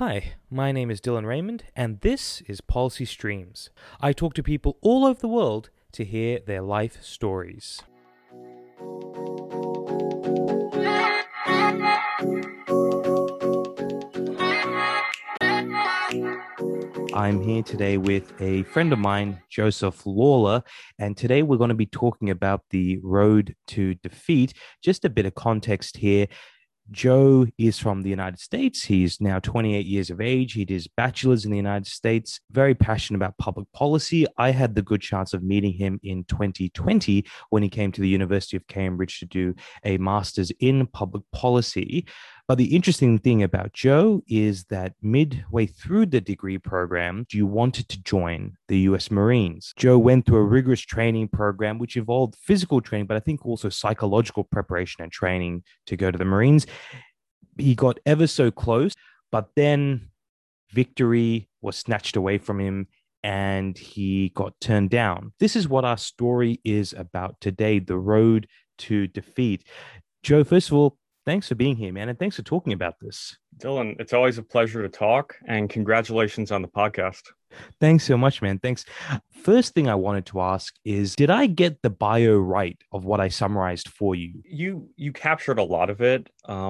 Hi, my name is Dylan Raymond, and this is Policy Streams. I talk to people all over the world to hear their life stories. I'm here today with a friend of mine, Joseph Lawler, and today we're going to be talking about the road to defeat. Just a bit of context here. Joe is from the United States. He's now 28 years of age. He did his bachelor's in the United States, very passionate about public policy. I had the good chance of meeting him in 2020 when he came to the University of Cambridge to do a master's in public policy. But the interesting thing about Joe is that midway through the degree program, you wanted to join the US Marines. Joe went through a rigorous training program, which involved physical training, but I think also psychological preparation and training to go to the Marines. He got ever so close, but then victory was snatched away from him and he got turned down. This is what our story is about today, the road to defeat. Joe, first of all, thanks for being here, man, and thanks for talking about this. Dylan, it's always a pleasure to talk, and congratulations on the podcast. Thanks so much, man. Thanks. First thing I wanted to ask is, did I get the bio right of what I summarized for you? You captured a lot of it.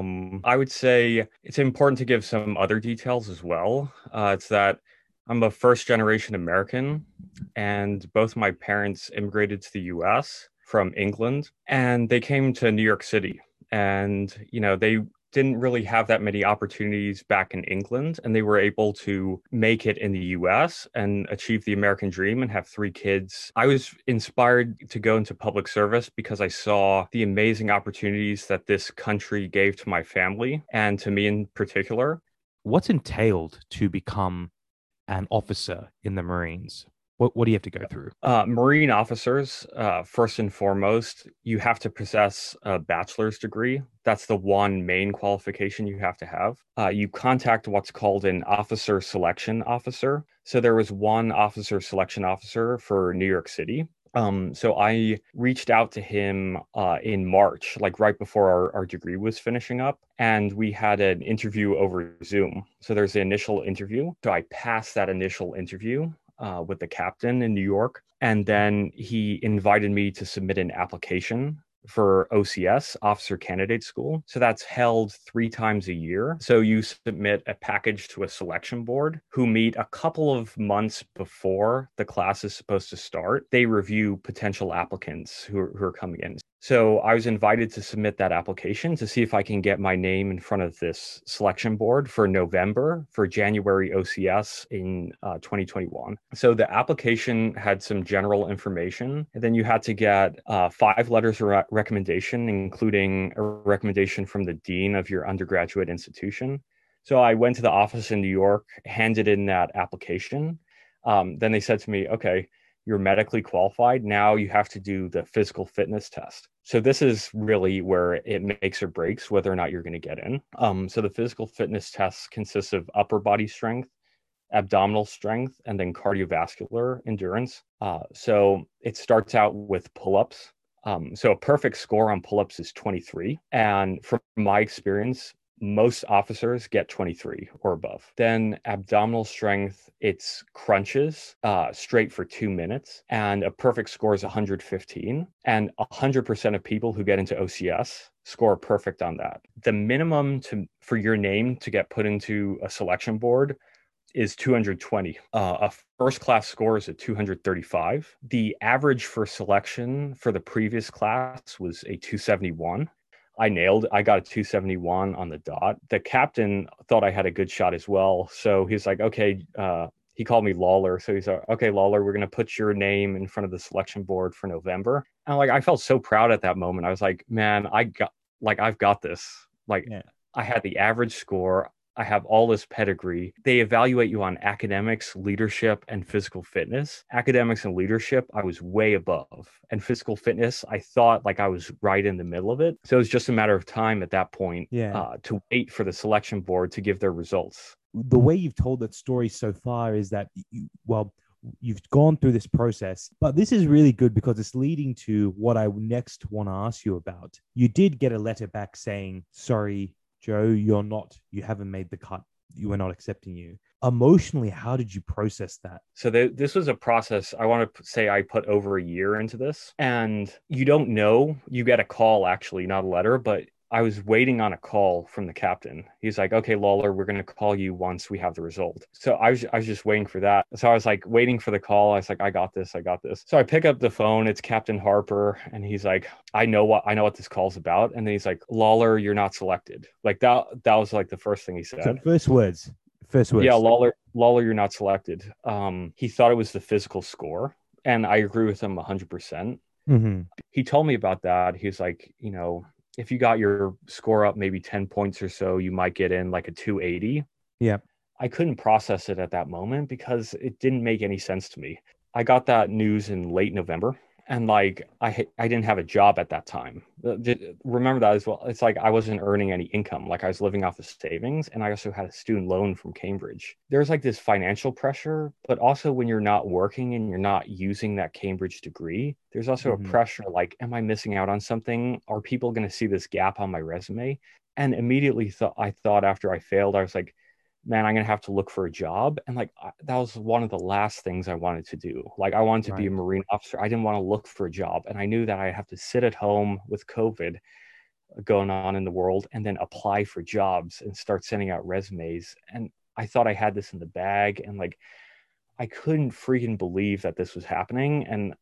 I would say it's important to give some other details as well. It's that I'm a first generation American, and both my parents immigrated to the US from England, and they came to New York City. And, they didn't really have that many opportunities back in England, and they were able to make it in the US and achieve the American dream and have three kids. I was inspired to go into public service because I saw the amazing opportunities that this country gave to my family and to me in particular. What's entailed to become an officer in the Marines? What do you have to go through? Marine officers, first and foremost, you have to possess a bachelor's degree. That's the one main qualification you have to have. You contact what's called an officer selection officer. So there was one officer selection officer for New York City. So I reached out to him in March, like right before our degree was finishing up, and we had an interview over Zoom. So there's the initial interview. So I passed that initial interview with the captain in New York. And then he invited me to submit an application for OCS, Officer Candidate School. So that's held 3 times a year. So you submit a package to a selection board who meet a couple of months before the class is supposed to start. They review potential applicants who are coming in. So I was invited to submit that application to see if I can get my name in front of this selection board for November, for January OCS in 2021. So the application had some general information, and then you had to get 5 letters of recommendation, including a recommendation from the dean of your undergraduate institution. So I went to the office in New York, handed in that application. Then they said to me, okay, you're medically qualified. Now you have to do the physical fitness test. So this is really where it makes or breaks whether or not you're going to get in. So the physical fitness test consists of upper body strength, abdominal strength, and then cardiovascular endurance. So it starts out with pull-ups. So a perfect score on pull-ups is 23. And from my experience, most officers get 23 or above. Then abdominal strength, it's crunches straight for 2 minutes. And a perfect score is 115. And 100% of people who get into OCS score perfect on that. The minimum for your name to get put into a selection board is 220. A first class score is a 235. The average for selection for the previous class was a 271. I got a 271 on the dot. The captain thought I had a good shot as well. So he's like, okay, he called me Lawler. So he's like, okay, Lawler, we're going to put your name in front of the selection board for November. And I felt so proud at that moment. I was like, man, I've got this. Yeah. I had the average score. I have all this pedigree. They evaluate you on academics, leadership, and physical fitness. Academics and leadership, I was way above. And physical fitness, I thought I was right in the middle of it. So it was just a matter of time at that point to wait for the selection board to give their results. The way you've told that story so far is that, you've gone through this process, but this is really good because it's leading to what I next want to ask you about. You did get a letter back saying, sorry, Joe, you haven't made the cut. you were not accepting you. Emotionally, how did you process that? So this was a process. I want to say I put over a year into this, and you don't know. You get a call, actually, not a letter, but I was waiting on a call from the captain. He's like, "Okay, Lawler, we're going to call you once we have the result." So I was just waiting for that. So I was like waiting for the call. I was like, "I got this. I got this." So I pick up the phone. It's Captain Harper, and he's like, "I know what this call's about." And then he's like, "Lawler, you're not selected." Like that was like the first thing he So said. first words, first Yeah, words. Lawler, you're not selected. He thought it was the physical score, and I agree with him 100%. Mm-hmm. He told me about that. He was like, if you got your score up maybe 10 points or so, you might get in like a 280. Yeah. I couldn't process it at that moment because it didn't make any sense to me. I got that news in late November, and like I didn't have a job at that time. Remember that as well. It's like I wasn't earning any income. Like I was living off of savings, and I also had a student loan from Cambridge. There's like this financial pressure, but also when you're not working and you're not using that Cambridge degree, there's also a Mm-hmm. pressure like, am I missing out on something? Are people going to see this gap on my resume? And immediately I thought after I failed, I was like, man, I'm gonna have to look for a job. And like that was one of the last things I wanted to do. Like I wanted to be a Right. Marine officer. I didn't want to look for a job. And I knew that I have to sit at home with COVID going on in the world and then apply for jobs and start sending out resumes. And I thought I had this in the bag. And like I couldn't freaking believe that this was happening. And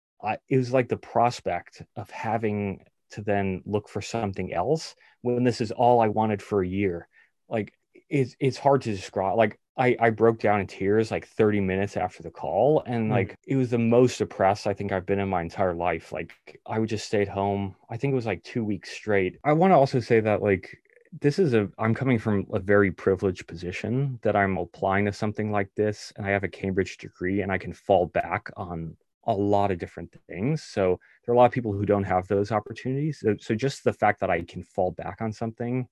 it was like the prospect of having to then look for something else when this is all I wanted for a year. Like it's hard to describe. Like I broke down in tears like 30 minutes after the call, and Mm. like it was the most depressed I think I've been in my entire life. Like I would just stay at home. I think it was like 2 weeks straight. I want to also say that like I'm coming from a very privileged position that I'm applying to something like this, and I have a Cambridge degree and I can fall back on a lot of different things. So there are a lot of people who don't have those opportunities. So just the fact that I can fall back on something,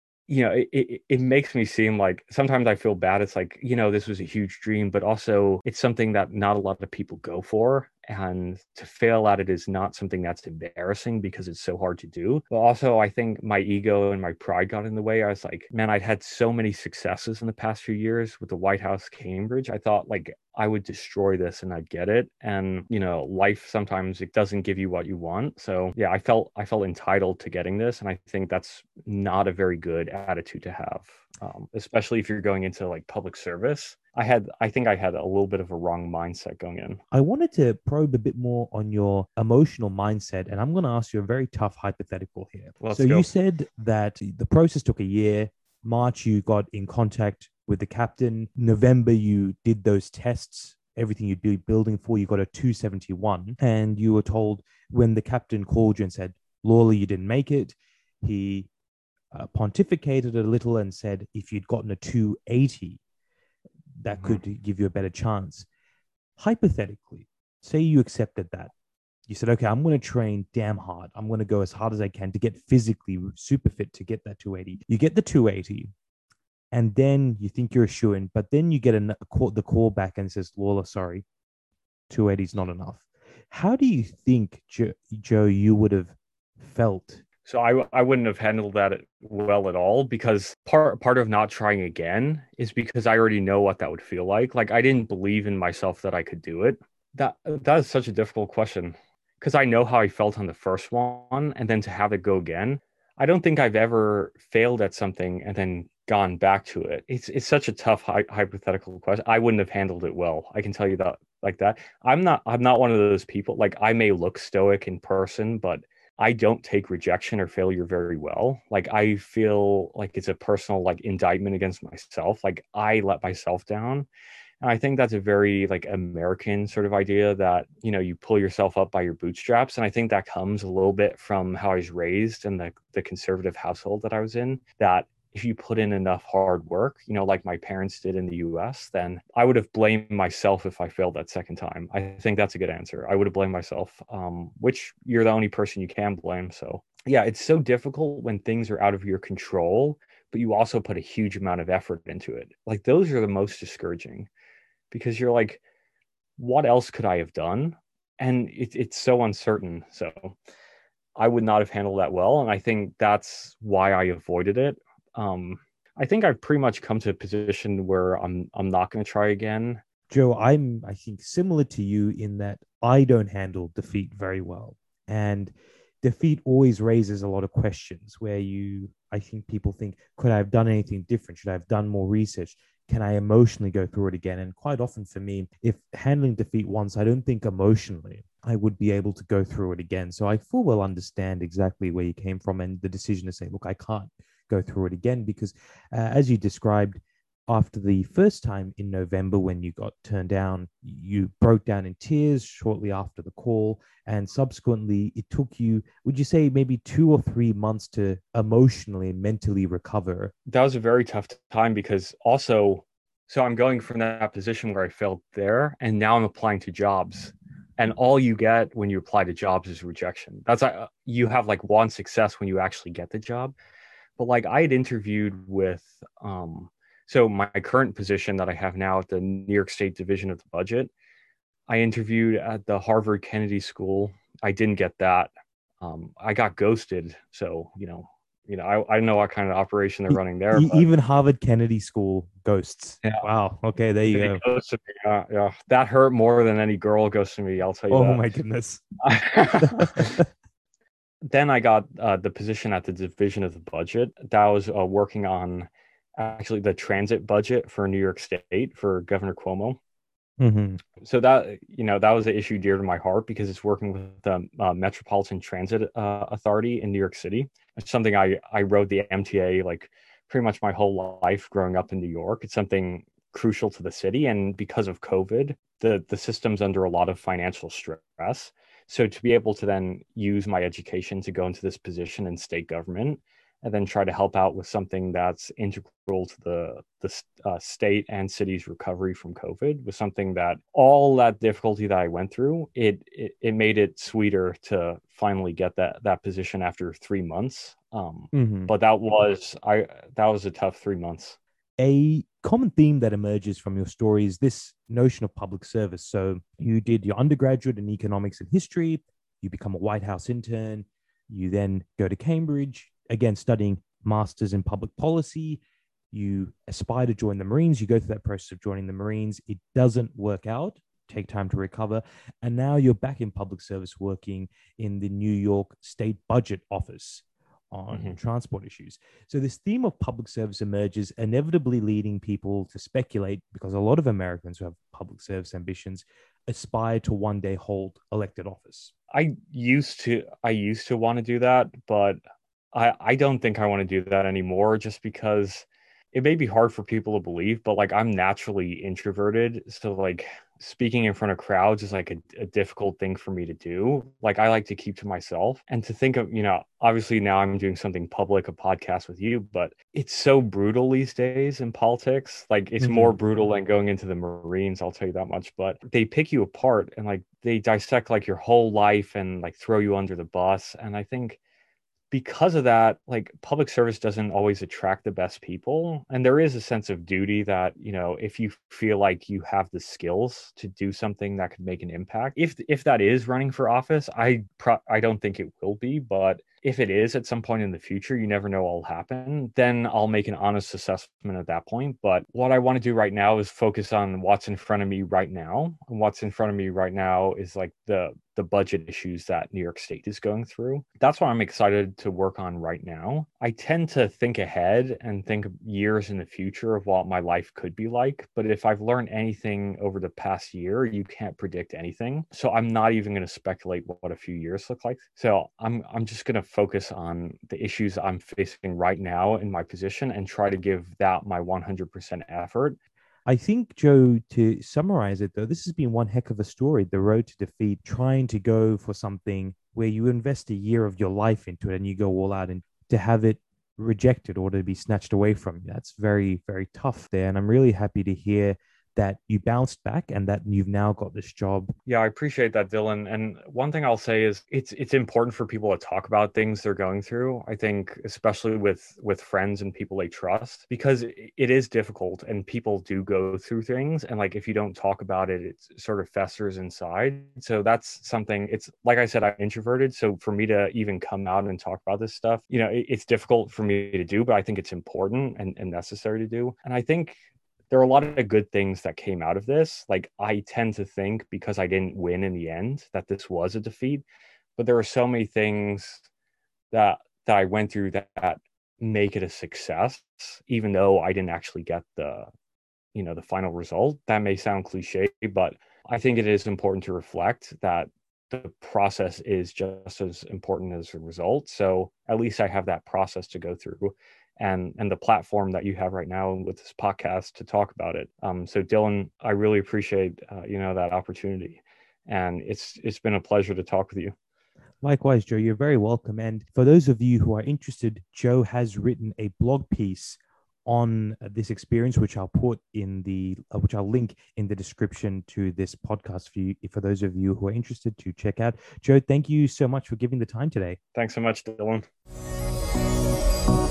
it makes me seem like sometimes I feel bad. It's like, this was a huge dream, but also it's something that not a lot of people go for. And to fail at it is not something that's embarrassing because it's so hard to do. But also, I think my ego and my pride got in the way. I was like, man, I'd had so many successes in the past few years with the White House, Cambridge. I thought like I would destroy this and I'd get it. And, life sometimes it doesn't give you what you want. So yeah, I felt entitled to getting this. And I think that's not a very good attitude to have, especially if you're going into like public service. I think I had a little bit of a wrong mindset going in. I wanted to probe a bit more on your emotional mindset, and I'm going to ask you a very tough hypothetical here. So Let's you go. said that the process took a year. March, you got in contact with the captain. November, you did those tests, everything you'd be building for. You got a 271, and you were told when the captain called you and said, Lawler, you didn't make it. He pontificated a little and said, if you'd gotten a 280, that could give you a better chance. Hypothetically, say you accepted that. You said, okay, I'm going to train damn hard. I'm going to go as hard as I can to get physically super fit to get that 280. You get the 280, and then you think you're a shoo-in, but then you get the call back and says, Lawler, sorry, 280 is not enough. How do you think, Joe, you would have felt? So I wouldn't have handled that well at all because part of not trying again is because I already know what that would feel like. Like I didn't believe in myself that I could do it. That is such a difficult question because I know how I felt on the first one, and then to have it go again. I don't think I've ever failed at something and then gone back to it. It's such a tough hypothetical question. I wouldn't have handled it well. I can tell you that like that. I'm not one of those people. Like I may look stoic in person, but I don't take rejection or failure very well. Like I feel like it's a personal like indictment against myself. Like I let myself down. And I think that's a very like American sort of idea that, you pull yourself up by your bootstraps. And I think that comes a little bit from how I was raised and the conservative household that I was in, that if you put in enough hard work, like my parents did in the US, then I would have blamed myself if I failed that second time. I think that's a good answer. I would have blamed myself, which you're the only person you can blame. So yeah, it's so difficult when things are out of your control, but you also put a huge amount of effort into it. Like those are the most discouraging because you're like, what else could I have done? And it's so uncertain. So I would not have handled that well. And I think that's why I avoided it. I think I've pretty much come to a position where I'm not going to try again. Joe, I think, similar to you in that I don't handle defeat very well. And defeat always raises a lot of questions where I think people think, could I have done anything different? Should I have done more research? Can I emotionally go through it again? And quite often for me, if handling defeat once, I don't think emotionally I would be able to go through it again. So I full well understand exactly where you came from and the decision to say, look, I can't go through it again because, as you described, after the first time in November when you got turned down, you broke down in tears shortly after the call. And subsequently, it took you, would you say, maybe 2 or 3 months to emotionally and mentally recover? That was a very tough time because also, so I'm going from that position where I failed there, and now I'm applying to jobs. And all you get when you apply to jobs is rejection. That's you have like one success when you actually get the job. But like I had interviewed with so my current position that I have now at the New York State Division of the Budget, I interviewed at the Harvard Kennedy School. I didn't get that. I got ghosted. So, I don't know what kind of operation they're running there, but Even Harvard Kennedy School ghosts. yeah, Wow. Okay, there you they go. ghosted me. Yeah, that hurt more than any girl ghosting me. I'll tell you Oh my goodness. that. Then I got the position at the Division of the Budget. That was working on actually the transit budget for New York State for Governor Cuomo. Hmm. So that was an issue dear to my heart because it's working with the Metropolitan Transit Authority in New York City. It's something I rode the MTA like pretty much my whole life growing up in New York. It's something crucial to the city, and because of COVID, the system's under a lot of financial stress. So to be able to then use my education to go into this position in state government and then try to help out with something that's integral to the state and city's recovery from COVID was something that all that difficulty that I went through, it made it sweeter to finally get that position after 3 months. Hmm. But that was a tough 3 months. A common theme that emerges from your story is this notion of public service. So you did your undergraduate in economics and history, you become a White House intern, you then go to Cambridge, again studying masters in public policy. You aspire to join the Marines, you go through that process of joining the Marines, it doesn't work out, take time to recover, and now you're back in public service working in the New York State Budget Office on Mm-hmm. transport issues. So this theme of public service emerges, inevitably leading people to speculate, because a lot of Americans who have public service ambitions aspire to one day hold elected office. I used to want to do that, but I don't think I want to do that anymore just because it may be hard for people to believe, but like I'm naturally introverted. So like speaking in front of crowds is like a difficult thing for me to do. Like I like to keep to myself and to think of, obviously now I'm doing something public, a podcast with you, but it's so brutal these days in politics. Like it's more Mm-hmm. brutal than going into the Marines, I'll tell you that much. But they pick you apart and like they dissect like your whole life and like throw you under the bus. And I think because of that, like public service doesn't always attract the best people. And there is a sense of duty that, if you feel like you have the skills to do something that could make an impact, if that is running for office, I don't think it will be, but if it is at some point in the future, you never know what will happen, then I'll make an honest assessment at that point. But what I want to do right now is focus on what's in front of me right now. And what's in front of me right now is like the budget issues that New York State is going through. That's what I'm excited to work on right now. I tend to think ahead and think years in the future of what my life could be like. But if I've learned anything over the past year, you can't predict anything. So I'm not even going to speculate what a few years look like. So I'm just going to focus on the issues I'm facing right now in my position and try to give that my 100% effort. I think, Joe, to summarize it, though, this has been one heck of a story, the road to defeat, trying to go for something where you invest a year of your life into it and you go all out, and to have it rejected or to be snatched away from you. That's very, very tough there. And I'm really happy to hear that you bounced back and that you've now got this job. Yeah, I appreciate that, Dylan. And one thing I'll say is it's important for people to talk about things they're going through. I think especially with friends and people they trust, because it is difficult and people do go through things. And like if you don't talk about it, it sort of festers inside. So that's something. It's like I said, I'm introverted. So for me to even come out and talk about this stuff, it's difficult for me to do, but I think it's important and necessary to do. And I think there are a lot of good things that came out of this. Like I tend to think because I didn't win in the end that this was a defeat, but there are so many things that I went through that make it a success, even though I didn't actually get the final result. That may sound cliche, but I think it is important to reflect that the process is just as important as the result. So at least I have that process to go through and the platform that you have right now with this podcast to talk about it. So Dylan, I really appreciate that opportunity, and it's been a pleasure to talk with you. Likewise, Joe, you're very welcome. And for those of you who are interested, Joe has written a blog piece on this experience, which I'll put in which I'll link in the description to this podcast for you, for those of you who are interested to check out. Joe, thank you so much for giving the time today. Thanks so much, Dylan.